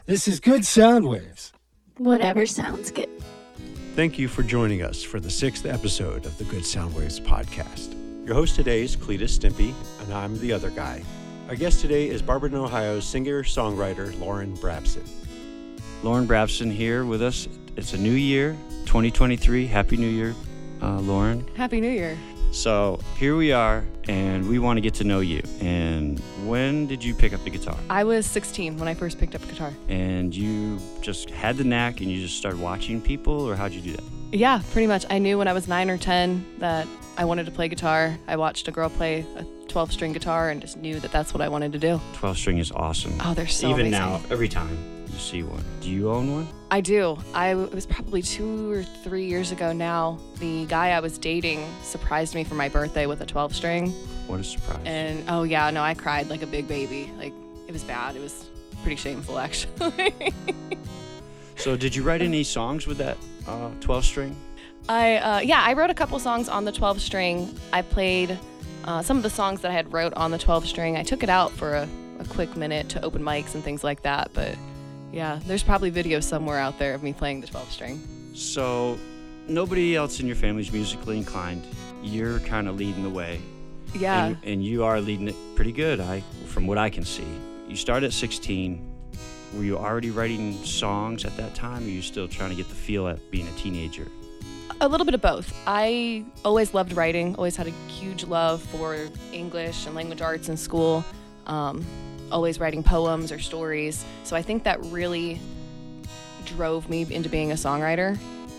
This is Good Sound Waves. Whatever sounds good. Thank you for joining us for the 6th episode of the Good Sound Waves podcast. Your host today is Cletus Stimpy, and I'm the other guy. Our guest today is Barberton, Ohio's singer-songwriter Lauren Brabson. Lauren Brabson here with us. It's a new year, 2023. Happy New Year, Lauren. Happy New Year. So here we are, and we want to get to know you. And when did you pick up the guitar? I was 16 when I first picked up a guitar. And you just had the knack and you just started watching people, or how'd you do that? Yeah, pretty much. I knew when I was 9 or 10 that I wanted to play guitar. I watched a girl play a 12-string guitar and just knew that that's what I wanted to do. 12-string is awesome. Oh, they're so Even amazing. now, every time you see one. Do you own one? I do. It was probably 2 or 3 years ago now. The guy I was dating surprised me for my birthday with a 12-string. What a surprise. And, oh yeah, no, I cried like a big baby. Like, it was bad. It was pretty shameful, actually. So did you write any songs with that 12-string? I wrote a couple songs on the 12-string. I played some of the songs that I had wrote on the 12-string. I took it out for a quick minute to open mics and things like that, but yeah, there's probably videos somewhere out there of me playing the 12-string. So nobody else in your family's musically inclined. You're kind of leading the way. Yeah. And you are leading it pretty good, from what I can see. You started at 16. Were you already writing songs at that time, or were you still trying to get the feel at being a teenager? A little bit of both. I always loved writing, always had a huge love for English and language arts in school, always writing poems or stories. So I think that really drove me into being a songwriter.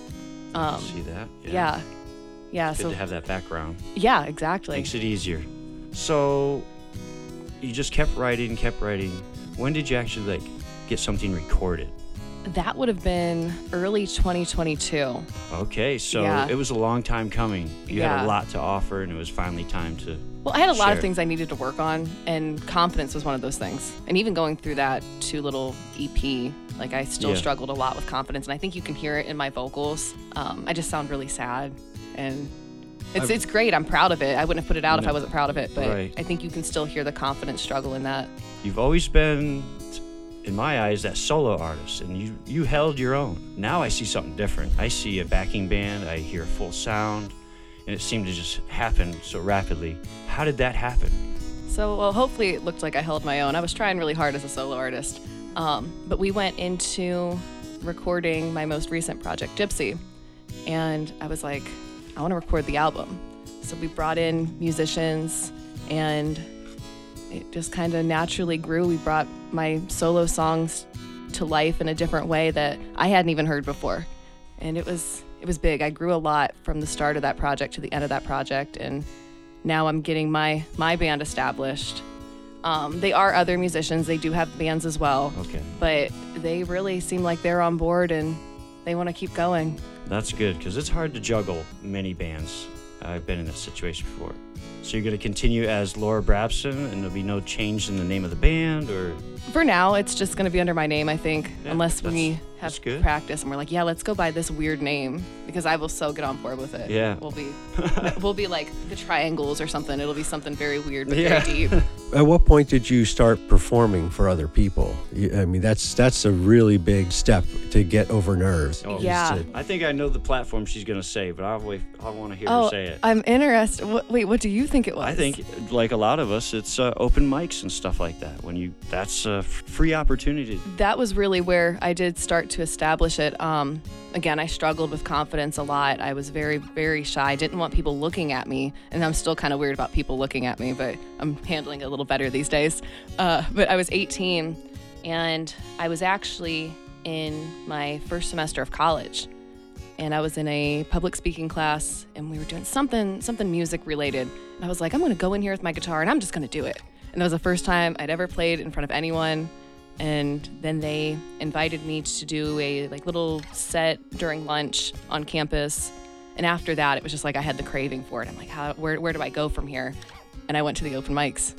I can see that. Yeah. It's good to have that background. Yeah, exactly. Makes it easier. So you just kept writing. When did you actually get something recorded? That would have been early 2022. Okay, so Yeah. It was a long time coming. You had Yeah. a lot to offer, and it was finally time to Well, I had a lot share. of things I needed to work on, and confidence was one of those things. And even going through that 2 little EP, I still Yeah. struggled a lot with confidence, and I think you can hear it in my vocals. I just sound really sad, and it's great. I'm proud of it. I wouldn't have put it out if I wasn't proud of it, but Right. I think you can still hear the confidence struggle in that. You've always been, in my eyes, that solo artist, and you held your own. Now I see something different. I see a backing band, I hear a full sound, and it seemed to just happen so rapidly. How did that happen? So, well, hopefully it looked like I held my own. I was trying really hard as a solo artist. But we went into recording my most recent project, Gypsy, and I was like, I want to record the album. So we brought in musicians, and it just kind of naturally grew. We brought my solo songs to life in a different way that I hadn't even heard before. And it was big. I grew a lot from the start of that project to the end of that project, and now I'm getting my band established. They are other musicians. They do have bands as well. Okay. But they really seem like they're on board and they want to keep going. That's good, because it's hard to juggle many bands. I've been in that situation before. So you're going to continue as Laura Brabson, and there'll be no change in the name of the band, or? For now, it's just going to be under my name, I think, Yeah, unless we that's have good. practice and we're like, yeah, let's go by this weird name, because I will so get on board with it. Yeah. We'll be like the Triangles or something. It'll be something very weird but Yeah. very deep. At what point did you start performing for other people? I mean, that's a really big step to get over nerves. Oh, Yeah. I think I know the platform she's going to say, but I want to hear her say it. I'm interested. What do you think it was? I think, like a lot of us, it's open mics and stuff like that. That's a free opportunity. that was really where I did start to establish it. Again, I struggled with confidence a lot. I was very, very shy. I didn't want people looking at me, and I'm still kind of weird about people looking at me, but I'm handling it a little better these days. But I was 18, and I was actually in my first semester of college, and I was in a public speaking class, and we were doing something music related, and I was like, I'm going to go in here with my guitar, and I'm just going to do it. And that was the first time I'd ever played in front of anyone. And then they invited me to do a little set during lunch on campus. And after that, it was just like I had the craving for it. I'm like, where do I go from here? And I went to the open mics.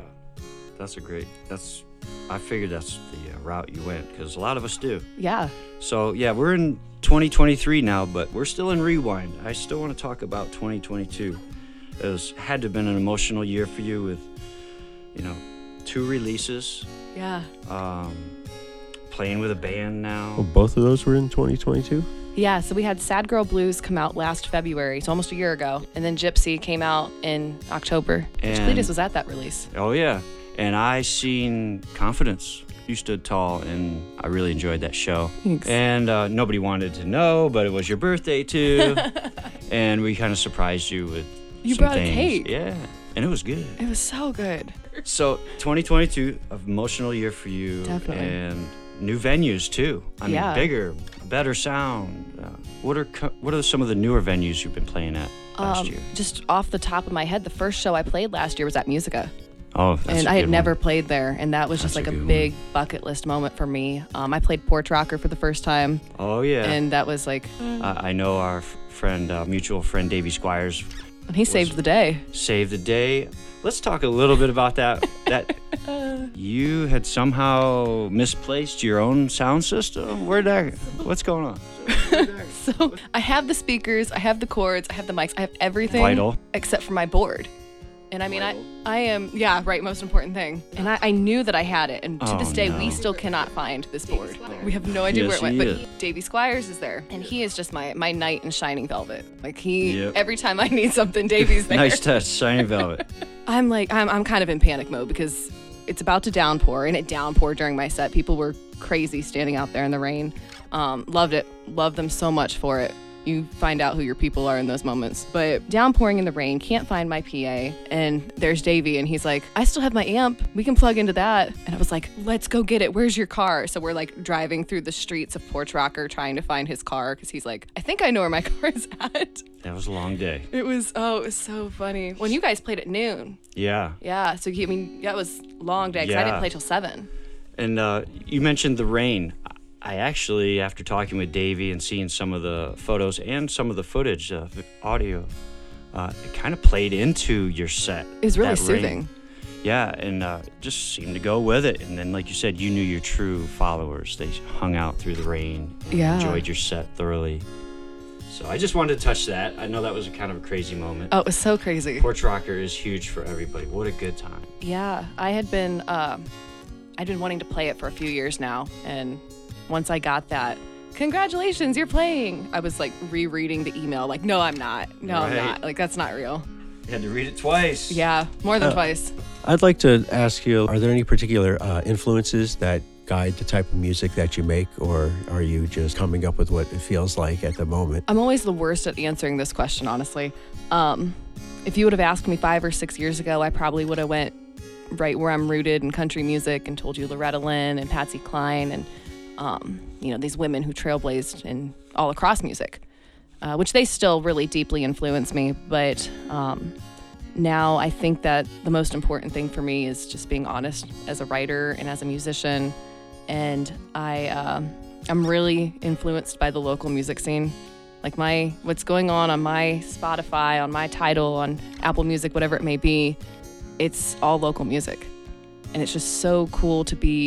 Yeah, I figured that's the route you went, because a lot of us do. Yeah. So yeah, we're in 2023 now, but we're still in rewind. I still want to talk about 2022. It had to have been an emotional year for you with, 2 releases. Yeah. playing with a band now. Well, both of those were in 2022? Yeah, so we had Sad Girl Blues come out last February, so almost a year ago. And then Gypsy came out in October, which And- Cletus was at that release. Oh, yeah. And I seen Confidence. You stood tall, and I really enjoyed that show. Thanks. And nobody wanted to know, but it was your birthday, too. And we kind of surprised you with You some brought a things. cake. Yeah, and it was good. It was so good. So 2022, an emotional year for you. Definitely. And new venues, too. I mean, Yeah. bigger, better sound. What are some of the newer venues you've been playing at last year? Just off the top of my head, the first show I played last year was at Musica. Oh, that's And a I had good never one. played there, and that was just That's like a a good big bucket list moment for me. I played Porch Rocker for the first time, Oh, yeah. and that was like, I know our friend, mutual friend Davey Squires he saved the day. saved the day. Let's talk a little bit about that. You had somehow misplaced your own sound system. What's going on? So I have the speakers, I have the cords, I have the mics, I have everything Vital. except for my board. And I mean, I am, yeah, right, most important thing. And I knew that I had it, and to Oh, this day, no. we still cannot find this board. We have no idea Yes, where it he went. is. But Davey Squires is there, and he is just my knight in shining velvet. Like Yep. every time I need something, Davey's there. Nice touch, Shiny Velvet. I'm kind of in panic mode because it's about to downpour, and it downpoured during my set. People were crazy standing out there in the rain. Loved it. Loved them so much for it. You find out who your people are in those moments. But downpouring in the rain, can't find my PA, and there's Davey, and he's like, I still have my amp. We can plug into that. And I was like, let's go get it. Where's your car? So we're like driving through the streets of Porch Rocker trying to find his car because he's like, I think I know where my car is at. That was a long day. It was so funny. When you guys played at noon. Yeah. Yeah, so I mean, that was a long day because I Yeah. didn't play till 7. And you mentioned the rain. I actually, after talking with Davey and seeing some of the photos and some of the footage, the audio, it kind of played into your set. It was really that rain. soothing. Yeah, and just seemed to go with it. And then, like you said, you knew your true followers. They hung out through the rain, Yeah. enjoyed your set thoroughly. So I just wanted to touch that. I know that was a kind of a crazy moment. Oh, it was so crazy. Porch Rocker is huge for everybody. What a good time. Yeah, I'd been wanting to play it for a few years now, and once I got that, congratulations, you're playing. I was like rereading the email, like, no, I'm not. No, I'm Right. not. Like, that's not real. You had to read it twice. Yeah, more than twice. I'd like to ask you, are there any particular influences that guide the type of music that you make, or are you just coming up with what it feels like at the moment? I'm always the worst at answering this question, honestly. If you would have asked me 5 or 6 years ago, I probably would have went right where I'm rooted in country music and told you Loretta Lynn and Patsy Cline and these women who trailblazed in all across music, which they still really deeply influence me. But now I think that the most important thing for me is just being honest as a writer and as a musician. And I'm really influenced by the local music scene. Like what's going on my Spotify, on my Tidal, on Apple Music, whatever it may be, it's all local music. And it's just so cool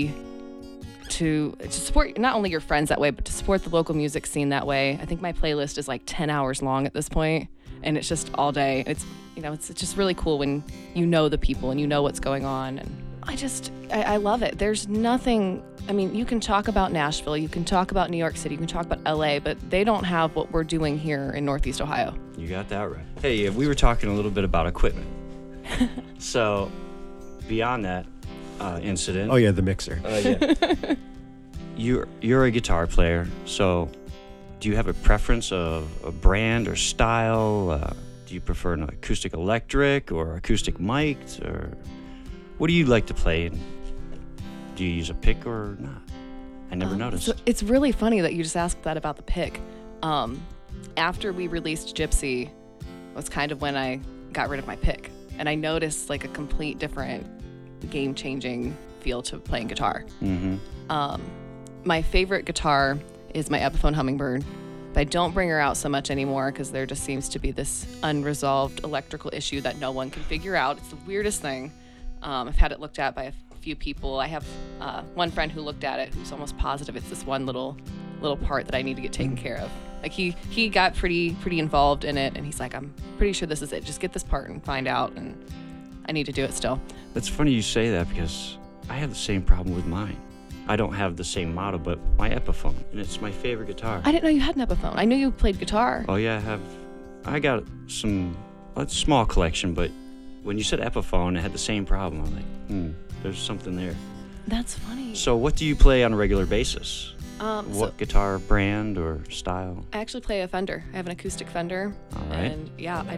to support not only your friends that way, but to support the local music scene that way. I think my playlist is like 10 hours long at this point, and it's just all day. It's just really cool when you know the people and you know what's going on. And I love it. There's nothing, I mean, you can talk about Nashville, you can talk about New York City, you can talk about LA, but they don't have what we're doing here in Northeast Ohio. You got that right. Hey, we were talking a little bit about equipment. So, beyond that incident. Oh yeah, the mixer. Yeah. You're a guitar player, so do you have a preference of a brand or style? Do you prefer an acoustic electric or acoustic mic'd, or what do you like to play? And do you use a pick or not? I never noticed. So it's really funny that you just asked that about the pick. After we released Gypsy was kind of when I got rid of my pick, and I noticed like a complete different game-changing feel to playing guitar. Mm-hmm. My favorite guitar is my Epiphone Hummingbird, but I don't bring her out so much anymore because there just seems to be this unresolved electrical issue that no one can figure out. It's the weirdest thing. I've had it looked at by a few people. I have one friend who looked at it who's almost positive it's this one little part that I need to get taken care of. Like he got pretty involved in it, and he's like, I'm pretty sure this is it. Just get this part and find out, and I need to do it still. That's funny you say that because I have the same problem with mine. I don't have the same model, but my Epiphone, and it's my favorite guitar. I didn't know you had an Epiphone. I knew you played guitar. Oh yeah, I got a small collection, but when you said Epiphone, it had the same problem. I'm like, there's something there. That's funny. So what do you play on a regular basis? So Guitar brand or style? I actually play a Fender. I have an acoustic Fender. All right. And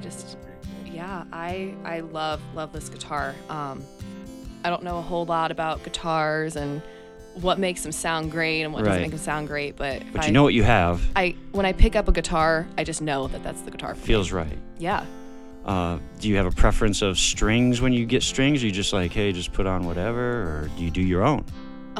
I love this guitar. I don't know a whole lot about guitars and what makes them sound great and what doesn't make them sound great, but you know what you have. When I pick up a guitar, I just know that that's the guitar for Feels me. right. Yeah. Do you have a preference of strings when you get strings? Or you just like, hey, just put on whatever, or do you do your own?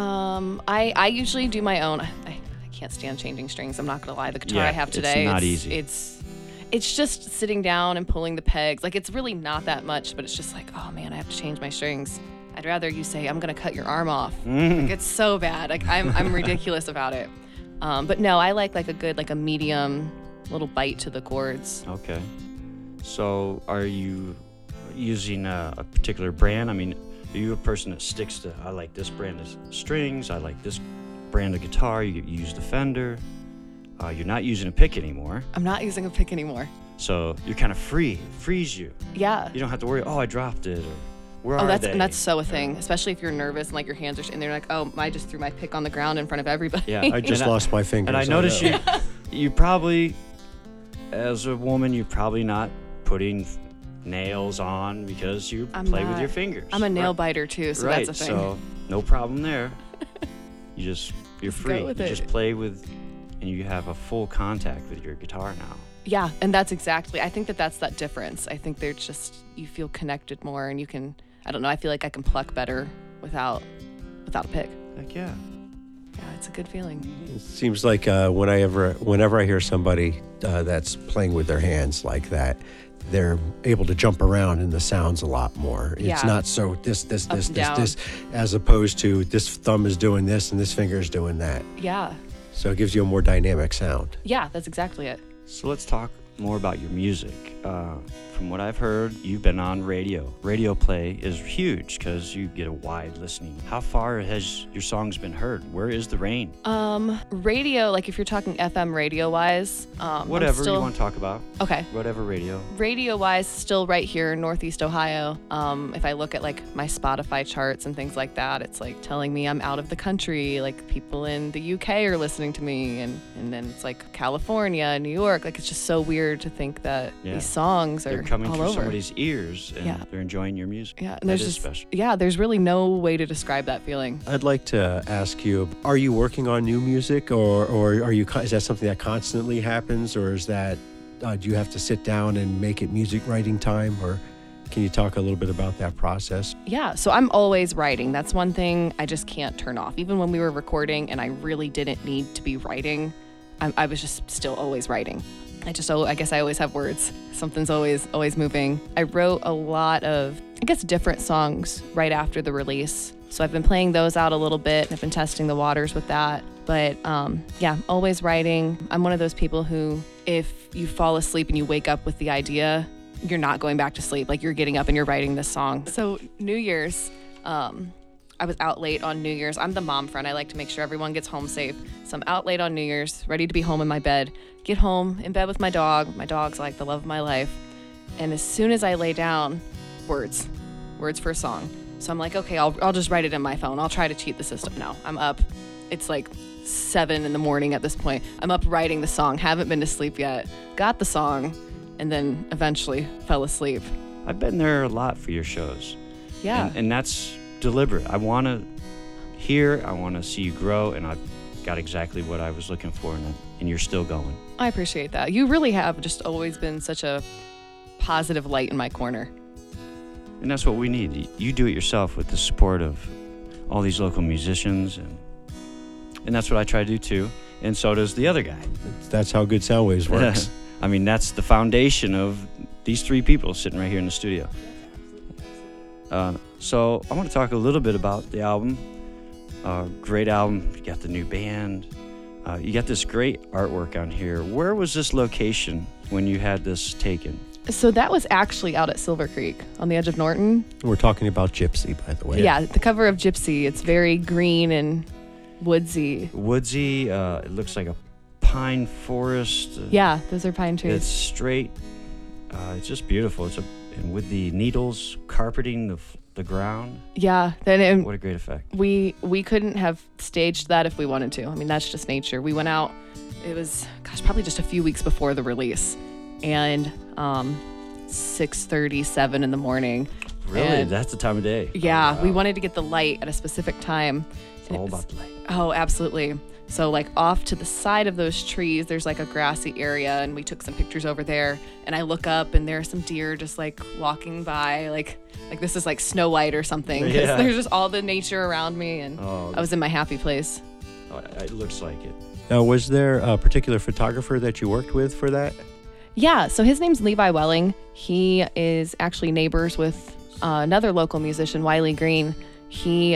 I usually do my own. I can't stand changing strings. I'm not gonna lie. The guitar I have today, it's not easy. It's just sitting down and pulling the pegs. Like, it's really not that much, but it's just like, oh man, I have to change my strings. I'd rather you say, I'm gonna cut your arm off. Like, it's so bad. Like, I'm ridiculous about it. But no, I like a good, like a medium little bite to the chords. Okay. So are you using a particular brand? I mean, are you a person that sticks to, I like this brand of strings, I like this brand of guitar, you use the Fender, you're not using a pick anymore. I'm not using a pick anymore. So you're kind of free, it frees you. Yeah. You don't have to worry, I dropped it, or where are they? And that's so a thing, especially if you're nervous and like your hands are, and they're like, oh, I just threw my pick on the ground in front of everybody. Yeah. I just lost my fingers. And I noticed you probably, as a woman, you're probably not putting nails on because you play with your fingers. I'm a nail biter too, so that's a thing. So no problem there. You're free. You just play with, and you have a full contact with your guitar now. Yeah, and that's exactly, I think that's that difference. I think they're just, you feel connected more, and you can, I don't know, I feel like I can pluck better without a pick. Heck yeah. Yeah, it's a good feeling. It seems like whenever I hear somebody that's playing with their hands like that, they're able to jump around in the sounds a lot more. It's not so this, as opposed to this thumb is doing this and this finger is doing that. Yeah. So it gives you a more dynamic sound. Yeah, that's exactly it. So let's talk more about your music. From what I've heard, you've been on radio. Radio play is huge because you get a wide listening. How far has your songs been heard? Where is the range? Radio, like if you're talking FM radio-wise. Whatever you want to talk about. Okay. Whatever radio. Radio-wise, still right here in Northeast Ohio. If I look at like my Spotify charts and things like that, it's like telling me I'm out of the country. Like people in the UK are listening to me, and then it's like California, New York. Like it's just so weird to think that these songs are coming all through over. somebody's ears and they're enjoying your music. Yeah, and there's special. Yeah, there's really no way to describe that feeling. I'd like to ask you, are you working on new music, or are you? Is that something that constantly happens, or is that do you have to sit down and make it music writing time, or can you talk a little bit about that process? Yeah, so I'm always writing. That's one thing I just can't turn off. Even when we were recording and I really didn't need to be writing, I was just still always writing. I guess I always have words. Something's always moving. I wrote a lot of, different songs right after the release. So I've been playing those out a little bit, and I've been testing the waters with that. But always writing. I'm one of those people who, if you fall asleep and you wake up with the idea, you're not going back to sleep. Like, you're getting up and you're writing this song. So New Year's, I was out late on New Year's. I'm the mom friend. I like to make sure everyone gets home safe. So I'm out late on New Year's, ready to be home in my bed. Get home, in bed with my dog. My dog's like the love of my life. And as soon as I lay down, words for a song. So I'm like, okay, I'll just write it in my phone. I'll try to cheat the system. No, I'm up. It's like 7 a.m. at this point. I'm up writing the song. Haven't been to sleep yet. Got the song, and then eventually fell asleep. I've been there a lot for your shows. Yeah. And that's deliberate. I want to see you grow, and I've got exactly what I was looking for, and you're still going. I appreciate that. You really have just always been such a positive light in my corner. And that's what we need. You do it yourself with the support of all these local musicians, and that's what I try to do too, and so does the other guy. That's how Good Sound Waves works. I mean, that's the foundation of these 3 people sitting right here in the studio. So I want to talk a little bit about the album. Great album. You got the new band. You got this great artwork on here. Where was this location when you had this taken? So that was actually out at Silver Creek on the edge of Norton. We're talking about Gypsy, by the way. Yeah, the cover of Gypsy. It's very green and woodsy. Woodsy. It looks like a pine forest. Yeah, those are pine trees. It's straight. It's just beautiful. And with the needles carpeting the ground. Yeah. Then What a great effect. we couldn't have staged that if we wanted to. I mean, that's just nature. We went out. It was, probably just a few weeks before the release, and 6:37 in the morning. Really? And That's the time of day. yeah, Oh, we wow. wanted to get the light at a specific time. It's And it all was- about the light. Oh, absolutely. So like off to the side of those trees, there's like a grassy area, and we took some pictures over there. And I look up, and there are some deer just like walking by, like this is like Snow White or something. 'Cause Yeah. there's just all the nature around me, and Oh, I was in my happy place. it looks like it. Now, was there a particular photographer that you worked with for that? Yeah, so his name's Levi Welling. He is actually neighbors with another local musician, Wiley Green. He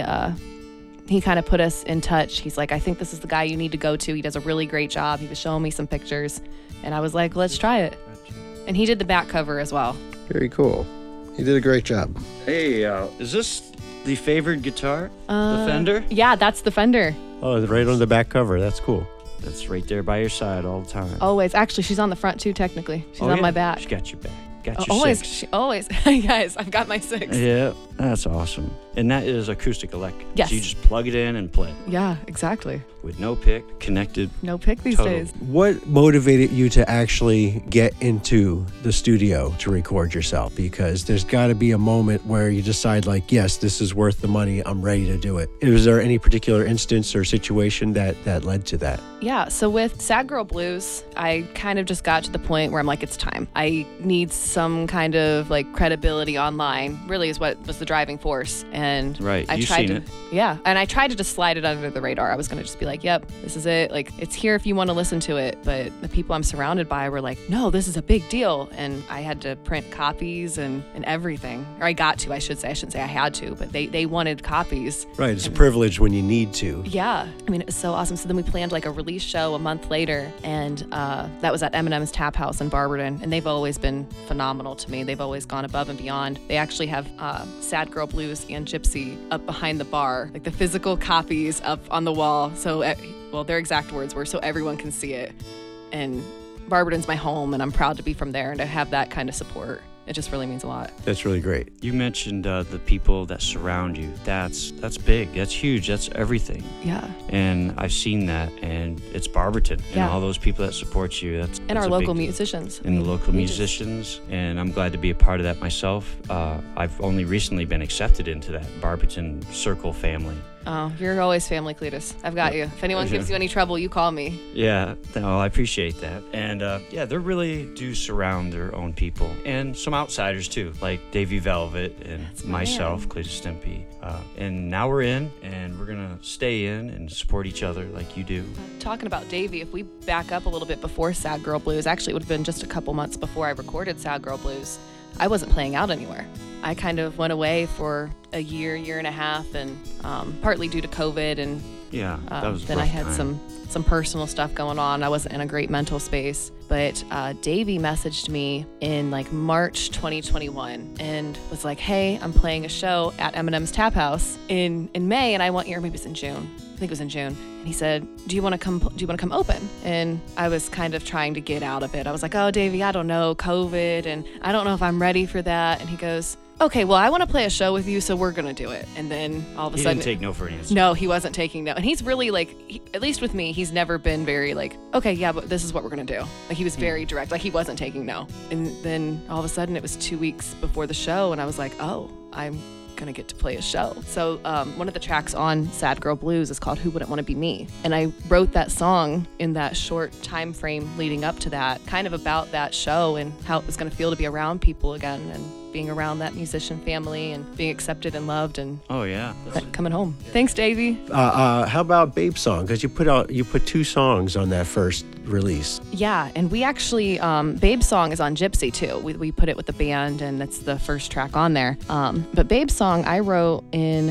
kind of put us in touch. He's like, I think this is the guy you need to go to. He does a really great job. He was showing me some pictures, and I was like, let's try it. And he did the back cover as well. Very cool. He did a great job. Hey, is this the favored guitar? The Fender? Yeah, that's the Fender. Oh, right on the back cover. That's cool. That's right there by your side all the time. Always. Actually, she's on the front too, technically. She's Oh, on yeah? my back. She got your back. Got your Always. six. She always. Guys, I've got my 6. Yeah, that's awesome. And that is acoustic electric. Yes. So you just plug it in and play Yeah, exactly. with no pick, connected. No pick these Total. days. What motivated you to actually get into the studio to record yourself? Because there's got to be a moment where you decide, like, yes, this is worth the money. I'm ready to do it. Was there any particular instance or situation that led to that? Yeah, so with Sad Girl Blues, I kind of just got to the point where I'm like, it's time. I need some kind of like credibility online, really is what was the driving force. And Right, I you've tried seen to, it. yeah, and I tried to just slide it under the radar. I was going to just be like, yep, this is it. Like, it's here if you want to listen to it. But the people I'm surrounded by were like, no, this is a big deal. And I had to print copies and everything. Or I got to, I should say. I shouldn't say I had to, but they wanted copies. Right. It's a privilege when you need to. Yeah. I mean, it was so awesome. So then we planned like a release show a month later, and that was at Eminem's Tap House in Barberton. And they've always been phenomenal to me. They've always gone above and beyond. They actually have Sad Girl Blues and Gypsy up behind the bar, like the physical copies up on the wall. So, well, their exact words were, so everyone can see it. And Barberton's my home, and I'm proud to be from there and to have that kind of support. It just really means a lot. That's really great. You mentioned the people that surround you. That's big. That's huge. That's everything. Yeah. And I've seen that, and it's Barberton and Yeah. all those people that support you. That's And our a local big deal. musicians. I And the mean, local we just- musicians, and I'm glad to be a part of that myself. I've only recently been accepted into that Barberton Circle family. Oh, you're always family, Cletus. I've got you. If anyone gives you any trouble, you call me. Yeah, no, I appreciate that. And yeah, they really do surround their own people, and some outsiders too, like Davey Velvet and That's my myself, man. Cletus Stimpy. And now we're in, and we're gonna stay in and support each other like you do. Talking about Davey, if we back up a little bit before Sad Girl Blues, actually it would have been just a couple months before I recorded Sad Girl Blues, I wasn't playing out anywhere. I kind of went away for a year and a half, and partly due to COVID, and Yeah, that was a then I rough had time. some personal stuff going on. I wasn't in a great mental space. But Davey messaged me in like March 2021 and was like, hey, I'm playing a show at Eminem's Tap House in May, and I want your, maybe it's in June. I think it was in June. And he said, do you want to come open? And I was kind of trying to get out of it. I was like, oh, Davey, I don't know, COVID, and I don't know if I'm ready for that. And he goes, okay, well, I want to play a show with you, so we're going to do it. And then all of a He sudden, didn't take no for an answer. no, he wasn't taking no. And he's really like, at least with me, he's never been very like, okay, yeah, but this is what we're going to do. Like, he was very direct. Like, he wasn't taking no. And then all of a sudden it was 2 weeks before the show, and I was like, oh, I'm going to get to play a show. So one of the tracks on Sad Girl Blues is called Who Wouldn't Want to Be Me? And I wrote that song in that short time frame leading up to that, kind of about that show and how it was going to feel to be around people again and being around that musician family and being accepted and loved and Oh yeah. coming home. Thanks, Davey. How about Babe Song? Because you put 2 songs on that first release. Yeah, and we actually, Babe's Song is on Gypsy too. We put it with the band, and that's the first track on there. But Babe's Song I wrote in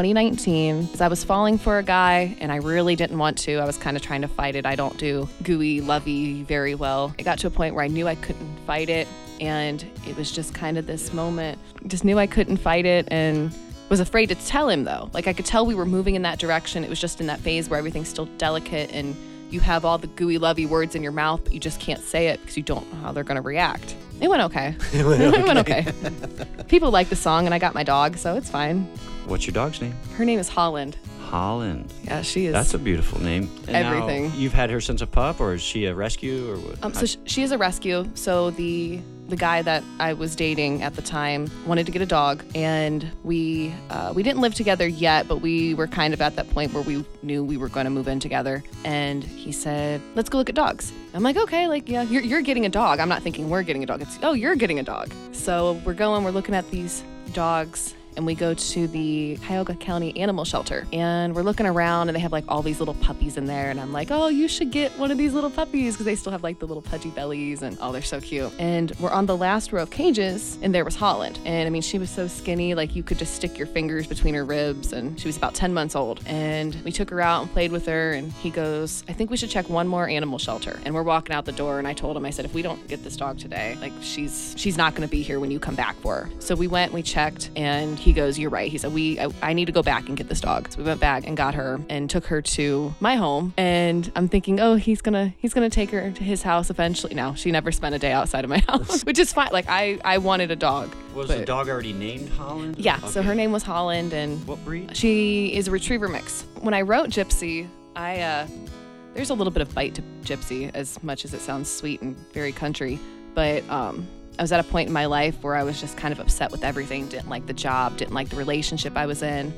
2019 because I was falling for a guy, and I really didn't want to. I was kind of trying to fight it. I don't do gooey, lovey very well. It got to a point where I knew I couldn't fight it, and it was just kind of this moment. Just knew I couldn't fight it, and was afraid to tell him, though. Like, I could tell we were moving in that direction. It was just in that phase where everything's still delicate and you have all the gooey, lovey words in your mouth, but you just can't say it because you don't know how they're going to react. It went okay. It went okay. People like the song, and I got my dog, so it's fine. What's your dog's name? Her name is Holland. Holland. Yeah, she is. That's a beautiful name. And everything. Now you've had her since a pup, or is she a rescue, or what? So she is a rescue. So the guy that I was dating at the time wanted to get a dog, and we didn't live together yet, but we were kind of at that point where we knew we were going to move in together. And he said, "Let's go look at dogs." I'm like, "Okay, like, yeah, you're getting a dog." I'm not thinking we're getting a dog. It's, "Oh, you're getting a dog." So we're looking at these dogs. And we go to the Cuyahoga County Animal Shelter, and we're looking around, and they have like all these little puppies in there. And I'm like, "Oh, you should get one of these little puppies," because they still have like the little pudgy bellies, and oh, they're so cute. And we're on the last row of cages, and there was Holland. And I mean, she was so skinny, like you could just stick your fingers between her ribs, and she was about 10 months old. And we took her out and played with her, and he goes, "I think we should check one more animal shelter." And we're walking out the door, and I told him, I said, "If we don't get this dog today, like she's not going to be here when you come back for her." So we went, we checked, and he goes, "You're right." He said, I need to go back and get this dog. So we went back and got her and took her to my home. And I'm thinking, oh, he's gonna take her to his house eventually. No, she never spent a day outside of my house, which is fine. Like I wanted a dog. Was the dog already named Holland? Yeah. Okay. So her name was Holland, and what breed? She is a retriever mix. When I wrote Gypsy, there's a little bit of bite to Gypsy, as much as it sounds sweet and very country, but I was at a point in my life where I was just kind of upset with everything, didn't like the job, didn't like the relationship I was in.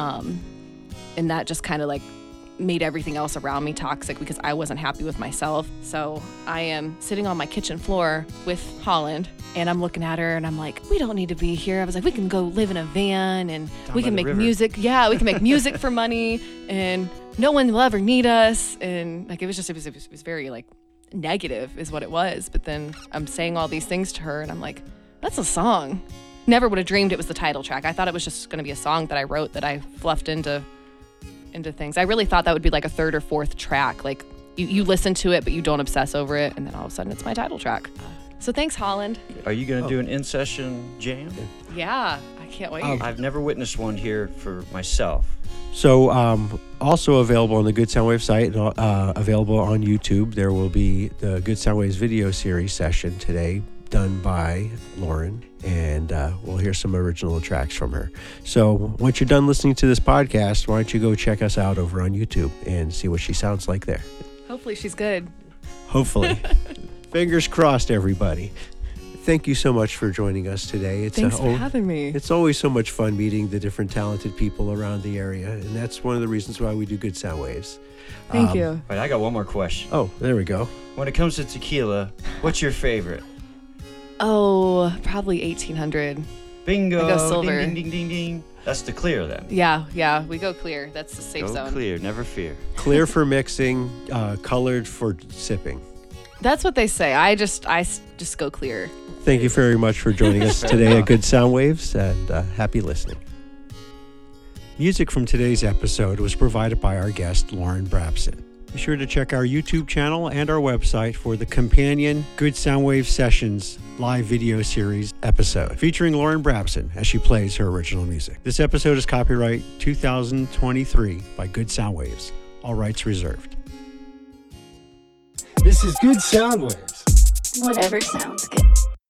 And that just kind of like made everything else around me toxic because I wasn't happy with myself. So I am sitting on my kitchen floor with Holland, and I'm looking at her, and I'm like, "We don't need to be here." I was like, "We can go live in a van, and we can make music. Yeah, we can make music for money, and no one will ever need us." And like, it was very like, negative is what it was. But then I'm saying all these things to her, and I'm like, that's a song. Never would have dreamed it was the title track. I thought it was just going to be a song that I wrote that I fluffed into things. I really thought that would be like a third or fourth track. Like you listen to it, but you don't obsess over it, and then all of a sudden it's my title track. So thanks, Holland. Are you going to do an in-session jam? Yeah, I can't wait. I've never witnessed one here for myself. So also available on the Good Soundwave site, available on YouTube. There will be the Good Soundwaves video series session today done by Lauren, and we'll hear some original tracks from her. So once you're done listening to this podcast, why don't you go check us out over on YouTube and see what she sounds like there. Hopefully she's good. Hopefully. Fingers crossed, everybody. Thank you so much for joining us today. Thanks for having me. It's always so much fun meeting the different talented people around the area, and that's one of the reasons why we do Good Soundwaves. Thank you. Wait, I got one more question. Oh, there we go. When it comes to tequila, what's your favorite? Oh, probably 1800. Bingo. I go silver. Ding, ding, ding, ding, ding. That's the clear then. Yeah, we go clear. That's the safe zone. Go clear, never fear. Clear for mixing, colored for sipping. That's what they say. I just go clear. Thank you very much for joining us today at Good Soundwaves, and happy listening. Music from today's episode was provided by our guest, Lauren Brabson. Be sure to check our YouTube channel and our website for the companion Good Soundwave Sessions live video series episode featuring Lauren Brabson as she plays her original music. This episode is copyright 2023 by Good Soundwaves. All rights reserved. This is Good Soundwaves. Whatever sounds good.